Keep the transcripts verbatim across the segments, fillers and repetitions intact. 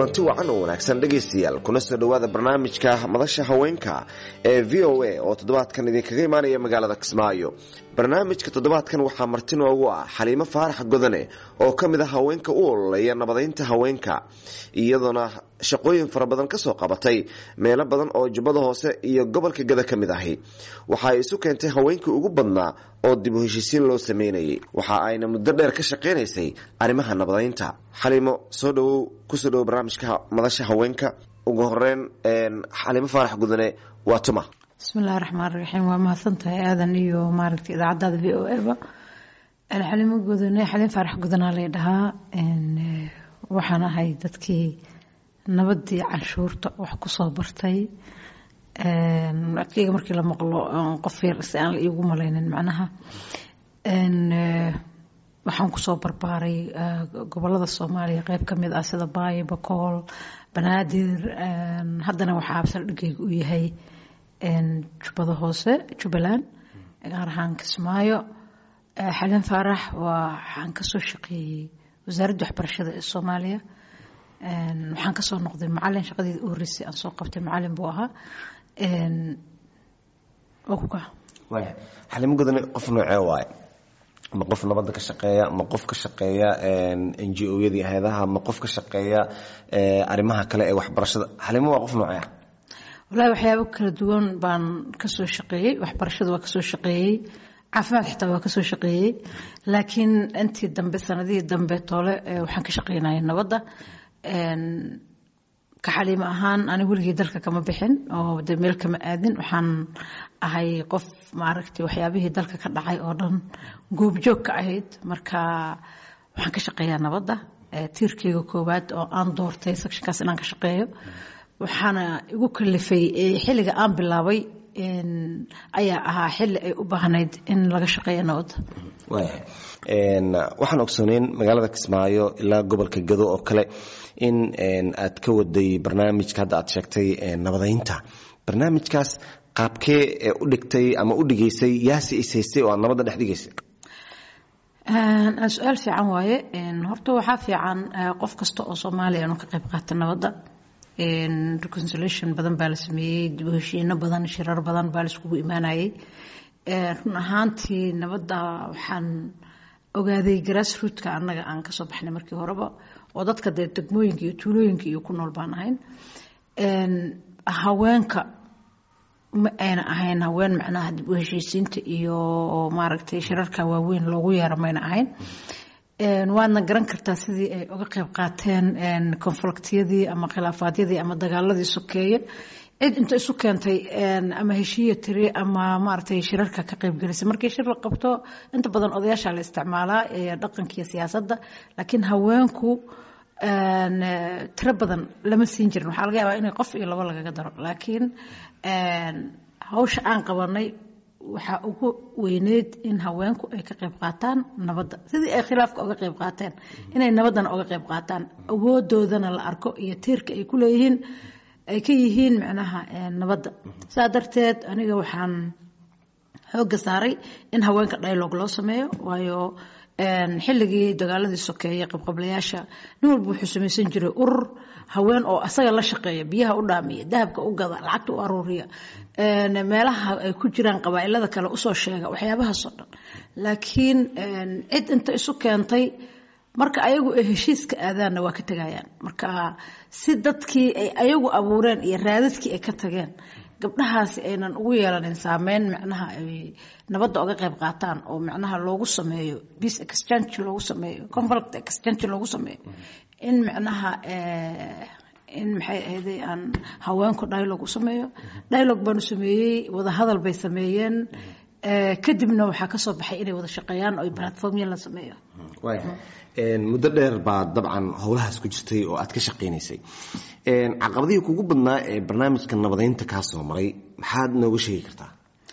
kulanti wacan oo wanaagsan dhageystayaal kuna soo dhawaada barnaamijka madasha haweenka ee V O A oo toddobaadkan idinkaga imaanaya magaalada Kismaayo. barnaamijka toddobaadkan waxaa marti noogu ah Xaliimo Faarax Godane oo kamid ah haweenka u ololeeya nabadeynta haweenka iyaduna shaqooyin fara badan ka soo qabatay meelo badan oo Jubbada Hoose iyo gobolka Gada kamid ahi. waxa ay isu keentay haweenka ugu badnaa oo dib u heshiisiin loo sameeyay. waxa ayna muddo dheer ka shaqeynaysay arrimaha nabadeynta. Xaliimo soo dhawow ku soo dhawow barnaamijka madasha haweenka. ugu horeen een Xaliimo Faarax Godane waa tuma. bismillaahir rahmaanir rahiim waa mahadsantahay aadan iyo maaragtay idaacada V O A ba. ana Xaliimo Godane Xaliimo Faarax Godane la dhahaa een waxaan ahay dadkii nabadii canshuurta wax ku soo bartay een adkayga markii la maqlo qof yar si aan iigu malaynin macnaha een waxaan ku soo barbaaray gobolada Soomaaliya qayb kamid ah sida Baay, Bakool, Banaadir een haddana waxa absal dhigaygu u yahay een Jubbada Hoose, Jubbaland gaar ahaan Kismaayo. Xaliimo Faarax waxaan ka soo shaqeeyay wasaaradda waxbarashada ee Soomaaliya. een waxaan ka soo noqday macallin shaqadii u horeysay aan soo qabtay macallin buu ahaa een oka way Xaliimo Godane qof noocee waay ma qof nabadda ka shaqeeya ma qof ka shaqeeya een N G O-yadii hay'adaha ma qof ka shaqeeya ee arrimaha kale ee waxbarashada. Xaliimo waa qof noocee walahi waxyaabo kala duwan baan ka soo shaqeeyay waxbarashada waa ka soo shaqeeyay caafimaad xitaa waa ka soo shaqeeyay laakiin intii dambe sanadihii dambe toole waxaan ka shaqeynayay nabadda een ka Xaliimo ahaan ani weligii dalka kama bixin oo meel kama aadin waxaan ahay qof maaragtay waxyaabihii dalka ka dhacay oo dhan goobjoog ka ahayd marka waxaan ka shaqeeyaa nabadda tiirkeyga koowaad oo aan doortay sectionkaas inaan ka shaqeeyo waxaana igu kalifay xilliga aan bilaabay in ayaa ahaa xilli ay u baahnayd in laga shaqeeyo nabadda. way een waxaan ogsoonayn magaalada Kismaayo ilaa gobolka Gado oo kale in een aad ka waday barnaamijka hadda aad sheegtay nabadeynta. barnaamijkaas qaabkee u dhigtay ama u dhigeysay yaasi isaystay oo nabadda dhex dhigeysay. een su'aal fiican waaye een horta waxa fiican qof kasta oo Soomaaliya inuu ka qayb qaato nabadda. een reconciliation badan baa la sameeyay dib u heshiino badan shirar badan baa la iskugu imaanayay. ee run ahaantii nabadda waxaan ogaaday grassroots-ka annaga aan ka soo baxnay markii horeba oo dadka degmooyinka iyo tuulooyinka iyo ku nool baan ahayn. een haweenka ma ayna ahayn haween macnaha dib u heshiisiinta iyo maaragtay shirarka waaweyn loogu yeeramayna ahayn. een waadna garan kartaa sidii ay uga qayb qaateen een konfliktiyadii ama khilaafaadiyadii ama dagaaladii sokeeye cid inta isu keentay een ama heshiiye tiri ama maaragtay shirarka ka qayb galisay markii shir la qabto inta badan odayaasha la isticmaalaa ee dhaqanka iyo siyaasadda laakiin haweenku een tiro badan lama siin jirin waxa laga yaabaa in qof iyo laba laga daro laakiin een hawsha aan qabanay waxa ugu weyneed in haweenku ay ka qayb qaataan nabadda sidii ay khilaafka uga qayb qaateen inay nabadana uga qayb qaataan awoodoodana la arko iyo tiirka ay ku leeyihiin ay ka yihiin macnaha nabadda. saa darteed aniga waxaan xoogga saaray in haweenka dialogue loo sameeyo waayo een xilligii dagaaladii sokeeye qabqablayaasha nin walba wuxuu samaysan jiray urur haween oo asaga la shaqeeya biyaha u dhaamiya dahabka u gada lacagta u aruuriya een meelaha ay ku jiraan qabaa'ilada kale u soo sheega waxyaabaha soo dhan laakiin een cid inta isu keentay marka ayagu ay heshiiska aadaana waa ka tagayaan marka si dadkii ay ayagu abuureen iyo raadadkii ay ka tageen gabdhahaasi aynan ugu yeelanin saameyn macnaha ay nabadda uga qayb qaataan oo macnaha loogu sameeyo peace exchange loogu sameeyo conflict exchange loogu sameeyo in macnaha ee in maxay ahayd aan haweenku dialogue u sameeyo dialogue baan u sameeyay wada hadal bay sameeyeen ee kadibna waxa ka soo baxay inay wada shaqeeyaan oo platform la sameeyo. way een muddo dheer baa dabcan howlahaas ku jirtay oo aad ka shaqeynaysay. een caqabadihii kugu badnaa ee barnaamijka nabadeynta ka soo maray maxaad nooga sheegi kartaa.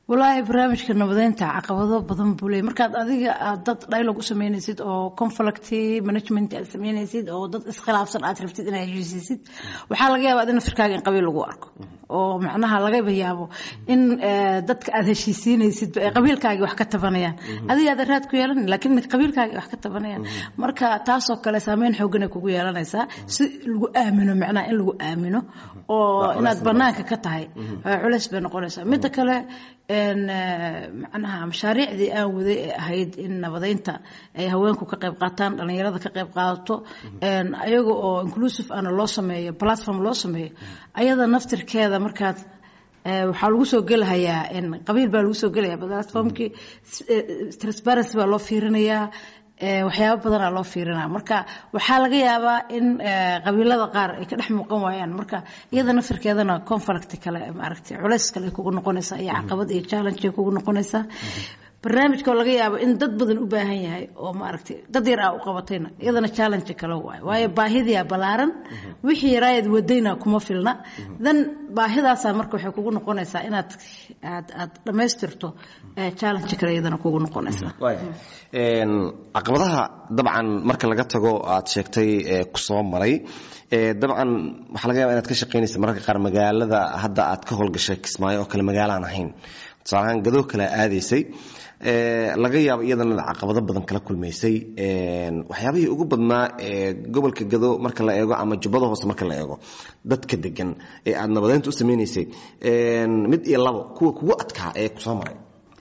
والله برنامجka nabadeynta caqabado badan buu leeyahay markaad adiga aad dad dialogue u sameynaysid oo conflict management aad sameynaysid oo dad iskhilaafsan aad rabtid inaad heshiisisid waxaa laga yaabaa in firkaaga in qabiil lagu arko oo macnaha laga yaabo in dadka aad heshiisiinaysid ay qabiilkaaga wax ka tabanayaan adiga aad raad ku yeelan laakiin qabiilkaaga wax ka tabanayaan marka taas oo kale saameyn xooggan ay kugu yeelanaysaa si lagu aamino macnaha in lagu aamino oo inaad banaanka ka tahay culays bay noqonaysaa mid kale in macnaha mashaariicdii aan waday ahayd in nabadeynta ay haweenku ka qayb qaataan dhalinyarada ka qayb qaadato in ayaga oo inclusive ana loo sameeyo platform loo sameeyo ayada naftirkeeda markaad waxaa lagu soo gelahayaa in qabiil baa lagu soo gelayaa platformkii transparency baa loo fiirinayaa waxyaabo badan aa loo fiirinaa marka waxaa laga yaabaa in qabiilada qaar ay ka dhex muuqan waayaan marka iyada nafirkeedana conflict kale maaragtay culays kale kugu noqonaysa iyo caqabad iyo challenge kugu noqonaysa barnaamijka laga yaabo in dad badan u baahan yahay oo maaragtay dad yar ah u qabatayna iyadana challenge kale waay waayo baahida balaaran wixii raayad wadayna kuma filna dan baahidaas marka waxay kugu noqonaysaa inaad aad aad dhameystirto challenge kale iyadana kugu noqonaysa waay een caqabadaha dabcan marka laga tago aad sheegtay ku soo maray ee dabcan waxa laga yaabaa inaad ka shaqeynayso marka qaar magaalada hadda aad ka howlgashay Kismaayo oo kale magaalo aan ahayn saaran gado kale aadaysay ee laga yaabo iyadana caqabado badan kala kulmeysay een waxyaabihii ugu badnaa ee gobolka gado marka la eego ama jubbada hoose marka la eego dadka degan ee aad nabadeynta u sameeysay een mid iyo labo kuwa kugu adkaa ee ku soo maray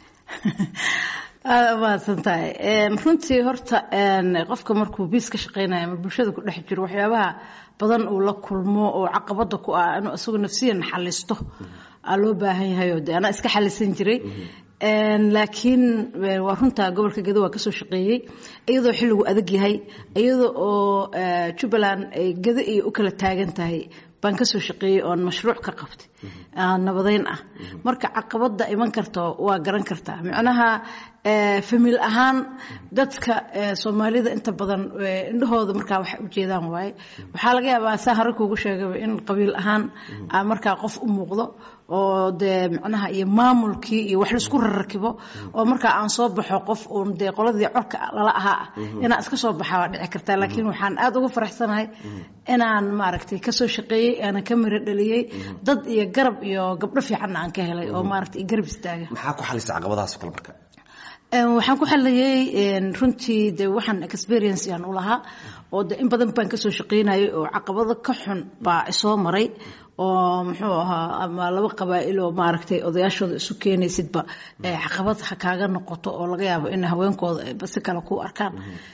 waa santahay een runtii horta een qofka markuu biis ka shaqeynayo ama bulshada ku dhex jiro waxyaabaha badan uu la kulmo oo caqabada ku ah inuu isagu nafsiyan xalisto aa loo baahan yahay oo ana iska xalisan jiray een laakiin waa runta gobolka Gado waa ka soo shaqeeyay iyadoo xilligu adag yahay iyadoo oo Jubaland ay Gado iyo u kala taagan tahay baan ka soo shaqeeyay oo mashruuc ka qabtay aan nabadeyn ah marka caqabada iman karto waa garan kartaa macnaha ee family ahaan dadka Soomaalida inta badan indhahooda marka wax u jeedaan waay waxa laga yaabaa sahar kuugu sheegay in qabiil ahaan marka qof u muuqdo oo de macnaha iyo maamulkii iyo wax la isku rarkibo oo marka aan soo baxo qof oo de qoladii corka lala ahaa inaan iska soo baxaa waa dhici kartaa laakiin waxaan aad ugu faraxsanahay inaan maaragtay ka soo shaqeeyay ana ka miro dhaliyay dad iyo garab iyo gabdho fiican aan ka helay oo maaragtay garab istaaga maxaa ku xalisay caqabadahaas kala marka een waxaan ku xaliyay een runtii de waxaan experience aan u lahaa oo de in badan baan ka soo shaqeynayay oo caqabado ka xun baa soo maray oo muxuu ahaa ama laba qabaa'il oo maaragtay odayaashooda isu keenaysidba ee caqabad kaaga noqoto oo laga yaabo in haweenkooda ay bas kala ku arkaan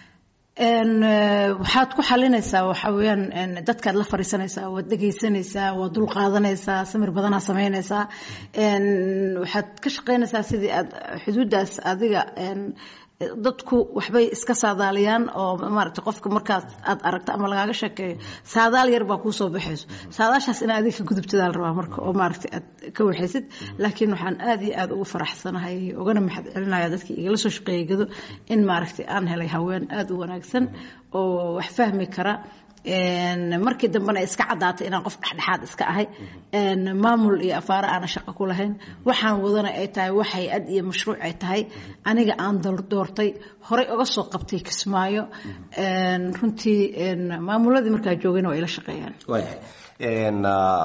een waxaad ku xalinaysaa waxa weeyaan dadka la fariisanaysaa wad dhageysanaysaa wad dul qaadanaysaa samir badan sameynaysaa een waxaad ka shaqeynaysaa sidii aad xuduudaas adiga een dadku waxbay iska saadaaliyaan oo maaragtay qofka markaas aad aragto ama lagaaga sheekeeyo saadaal yar baa ku soo baxayso saadaashaas in aad ka gudubtida la rabaa marka oo maaragtay aad ka waxaysid laakiin waxaan aad iyo aad ugu faraxsanahay ogana maxad celinaya dadkii igala soo shaqeeyay Gado in maaragtay aan helay haween aad u wanaagsan oo wax fahmi kara een markii dambana iska cadaatay inaan qof dhaxdhaxaad iska ahay een maamul iyo afaara aan shaqo ku lahayn waxaan wadana ay tahay waxay ad iyo mashruuc ay tahay aniga aan doortay horay uga soo qabtay Kismaayo een runtii een maamuladii markaa joogayna way ila shaqeeyaan way een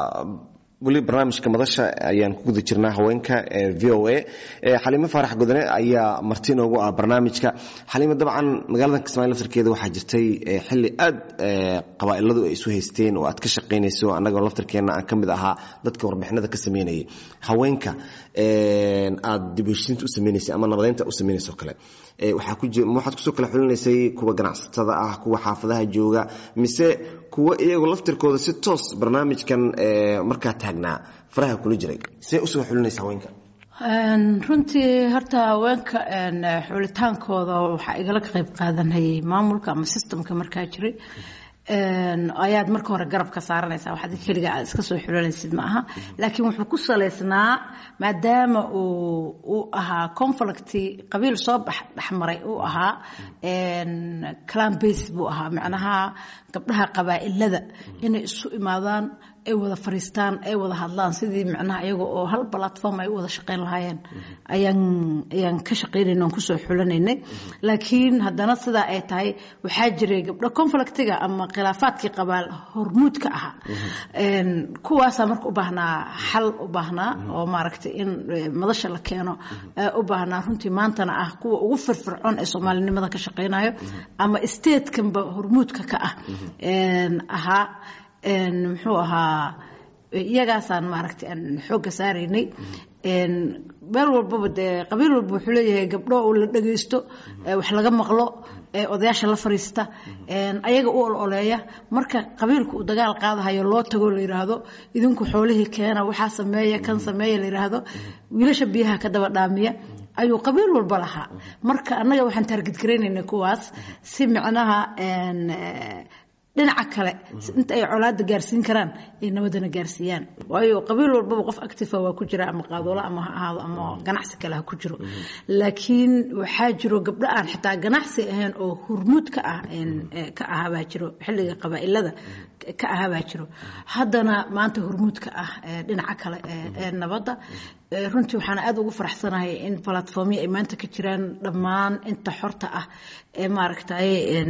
wali barnaamijka madasha ayaan ku guda jirnaa haweenka ee V O A ee Xaliimo Faarax Godane ayaa martiin ugu ah barnaamijka Xaliimo dabcan magaalada Kismaayo laftirkeeda waxa jirtay xilli aad qabaa'iladu ay isu haysteen oo aad ka shaqeynayso anaga laftirkeena aan kamid ahaa dadka warbixinada ka sameeyay haweenka ee aad dibushinta u sameeynayso ama nabadeynta u sameeynayso kale ee waxa ku jira waxaad ku soo kala xulinaysay kuwa ganacsatada ah kuwa xaafadaha jooga mise kuwa iyagu laftirkooda si toos barnaamijkan ee marka taagnaa faraha kula jiray see u soo xulinaysaa haweenka een runtii horta haweenka een xulitaankooda waxa igala qayb qaadanayay maamulka ama systemka markaa jiray een ayaad marka hore garab ka saaranaysaa waxa kaliya aad iska soo xulinaysid ma aha laakiin wuxuu ku saleysnaa maadaama uu uu ahaa conflict qabiil soo bax dhaxmaray uu ahaa een clan base buu ahaa macnaha gabdhaha qabaa'ilada inay isu imaadaan ay wada fariistaan ay wada hadlaan sidii macnaha iyaga oo hal platform ay wada shaqeyn lahaayeen ayaan ayaan ka shaqeynayna aan ku soo xulanaynay laakiin haddana sida ay tahay waxaa jiray gabdho conflictiga ama khilaafaadkii qabaal hormuudka ah een kuwaas marka u baahnaa xal u baahnaa oo maaragtay in madasha la keeno u baahnaa runtii maantana ah kuwa ugu firfircoon ee Soomaalinimada ka shaqeynayo ama state kanba hormuudka ka ah een aha een muxuu ahaa iyagaasaan maaragtay aan xooga saaraynay een beel walba de qabiil walba wuxuu leeyahay gabdho oo la dhageysto wax laga maqlo odayaasha la fariista een ayaga u ololeeya marka qabiilku uu dagaal qaadayo loo tago la yiraahdo idinku xoolihii keena waxa sameeya kan sameeya la yiraahdo wiilasha biyaha ka daba dhaamiya ayuu qabiil walba lahaa marka anaga waxaan target gareynaynaa kuwaas si macnaha een dhinaca kale inta ay colaad gaarsiin karaan ay nabadana gaarsiiyaan waayo qabiil walba qof active waa ku jira ama qaadoola ama ahaado ama ganacsi kale ha ku jiro laakiin waxa jiro gabdho aan xitaa ganacsi ahayn oo hormuud ka ah in ka ahaaba jiro xilliga qabaa'ilada ka ahaaba jiro haddana maanta hormuud ka ah dhinaca kale ee nabadda runtii waxaan aad ugu faraxsanahay in platformyo ay maanta ka jiraan dhammaan inta xorta ah ee maaragtay in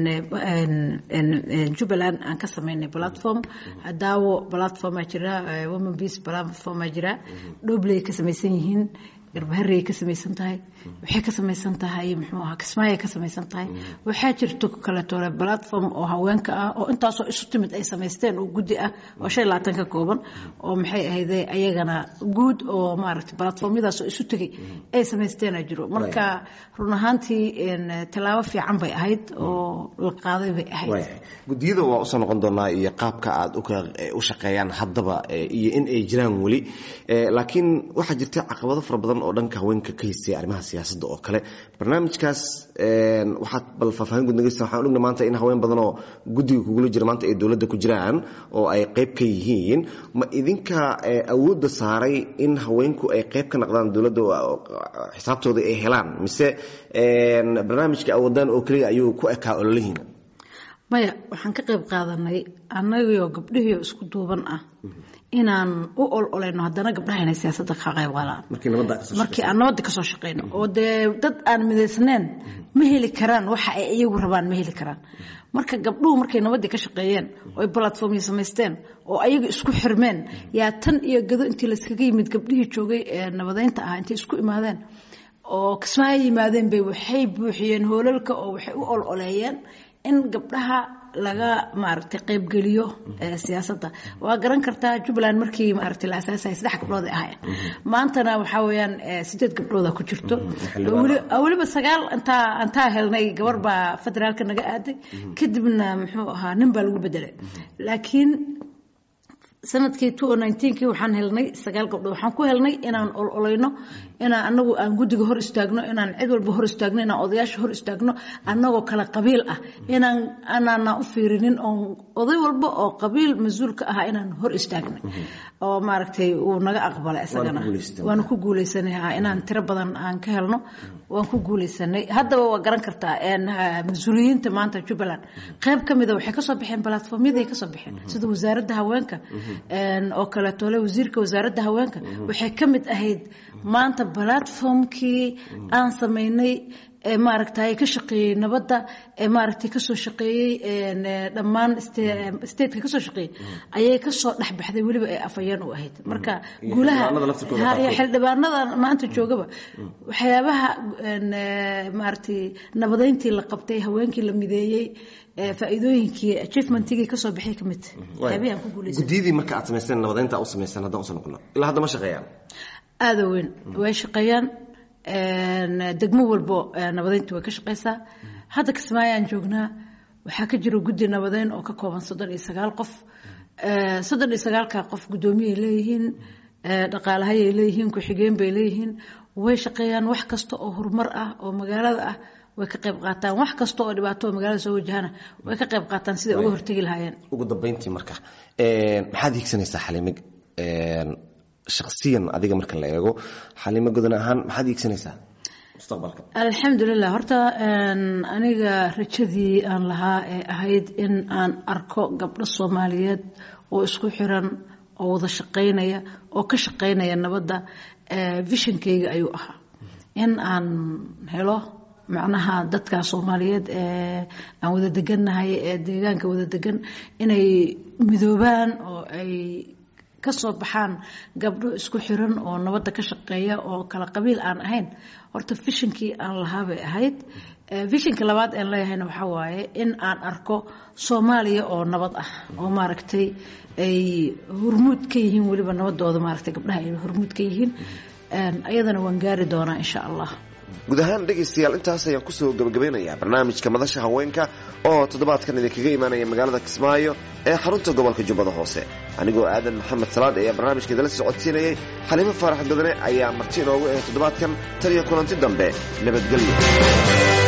in Jubaland aan ka sameynay platform daawo platform jira women peace platform jira dhobley ka sameysan yihiin garbaharey ka sameysan tahay waxay ka sameysan tahay muxuu ahaa kismaayo ka sameysan tahay waxa jirto kala toole platform oo haweenka ah oo intaas oo isu timid ay sameysteen oo gudi ah oo shan iyo labaatan ka kooban oo maxay ahayd ayagana guud oo maaragtay platformyadaas oo isu tagay ay sameysteen jiro marka run ahaantii in talaabo fiican bay ahayd oo la qaaday bay ahayd gudiyada waa u soo noqon doonaa iyo qaabka aad u shaqeeyaan haddaba iyo in ay jiraan wali laakiin waxa jirta caqabado fara badan oo dhanka haweenka ka haystay arrimaha siyaasadda oo kale barnaamijkaas een waxa bal faahfaahin guud naga waxaan ognahay maanta in haween badan oo gudiga ku gula jira maanta ay dawladda ku jiraan oo ay qayb ka yihiin ma idinka awoodda saaray in haweenku ay qayb ka noqdaan dawladda xisaabtooda ay helaan mise een barnaamijka awoodaan oo kaliya ayuu ku ekaa ololihiina maya waxaan ka qayb qaadanay anagoo gabdhihii isku duuban ah inaan u ololayno haddana gabdhaha inay siyaasadda ka qayb qaataan markii nabadda markii aan nabadda ka soo shaqeyno oo de dad aan mideysneen ma heli karaan waxa ay iyagu rabaan ma heli karaan marka gabdhuhu markay nabadda ka shaqeeyeen oo ay platformyo sameysteen oo ayaga isku xirmeen yaa tan iyo gado intii la iskaga yimid gabdhihii joogay ee nabadeynta ah intii isku imaadeen oo kismaayo yimaadeen bay waxay buuxiyeen hoolalka oo waxay u ololeeyeen in gabdhaha laga maartay qayb galiyo siyaasadda waa garan kartaa Jubaland markii maartay la asaasay saddex gabdhood ahayd maantana waxa weeyaan sideed gabdhood ku jirto waliba sagaal inta inta helnay gabar baa federaalka naga aaday kadibna muxuu ahaa nin baa lagu bedelay laakiin sanadkii two thousand nineteen kii waxaan helnay sagaal gabdhood waxaan ku helnay inaan ololayno inaan anagu aan gudiga hor istaagno inaan cid walba hor istaagno inaan odayaasha hor istaagno anagoo kala qabiil ah inaan anana u fiirinin oo oday walba oo qabiil mas'uul ka ah inaan hor istaagno oo maaragtay uu naga aqbalay isagana waan ku guuleysanay inaan tiro badan aan ka helno waan ku guuleysanay haddaba waa garan kartaa in mas'uuliyiinta maanta Jubaland qayb kamid ah waxay ka soo bixeen platformyada ay ka soo bixeen sida wasaaradda haweenka een oo kala toole wasiirka wasaaradda haweenka waxay kamid ahayd maanta platformkii aan sameynay ee maaragtay ka shaqeeyay nabadda ee maaragtay ka soo shaqeeyay een dhammaan state ka soo shaqeeyay ayay ka soo dhaxbaxday waliba ay afayeen u ahayd marka guulaha xildhibaanada maanta joogaba waxyaabaha een maaragtay nabadeyntii la qabtay haweenkii la mideeyay faa'iidooyinkii achievementkii ka soo bixay kamid habeen ku guuleysay gudidii marka aad sameysteen nabadeynta u sameeysan hadda u soo noqono ilaa hadda ma shaqeeyaan aad weyn way shaqeeyaan een degmo walbo nabadeyntu way ka shaqeysaa hadda Kismaayaan joognaa waxa ka jira gudi nabadeyn oo ka kooban soddon iyo sagaal qof ee soddon iyo sagaal ka qof gudoomiye leeyihiin dhaqaalaha ay leeyihiin ku xigeen bay leeyihiin way shaqeeyaan wax kasta oo horumar ah oo magaalada ah way ka qayb qaataan wax kasta oo dhibaato magaalada soo wajahana way ka qayb qaataan sida ugu hortagi lahaayeen ugu dambeyntii marka ee maxaad higsanaysaa Xaliime ee shakhsiyan adiga marka la eego Xaliime gudan ahaan maxaad higsanaysaa mustaqbalka alxamdulillah horta aniga rajadii aan lahaa ee ahayd in aan arko gabdho Soomaaliyeed oo isku xiran oo wada shaqaynaya oo ka shaqaynaya nabadda visionkayga ayuu ahaa in aan helo macnaha dadka Soomaaliyeed ee aan wada degannahay ee deegaanka wada degan inay midoobaan oo ay ka soo baxaan gabdho isku xiran oo nabadda ka shaqeeya oo kala qabiil aan ahayn horta visionkii aan lahaa bay ahayd visionka labaad ee leeyahayna waxa waaye in aan arko Soomaaliya oo nabad ah oo maaragtay ay hormuud ka yihiin waliba nabadooda maaragtay gabdhaha ay hormuud ka yihiin ayadana waan gaari doonaa insha Allah guud ahaan dhegaystayaal intaas ayaan kusoo gabagabeynayaa barnaamijka madasha haweenka oo toddobaadkan idinkaga imaanaya magaalada Kismaayo ee xarunta gobolka Jubbada Hoose anigoo aadan maxamed salaad ayaa barnaamijka idinla socodsiinayay Xaliimo Faarax Godane ayaa marti inoogu ah toddobaadkan tan iyo kulanti dambe nabadgelyo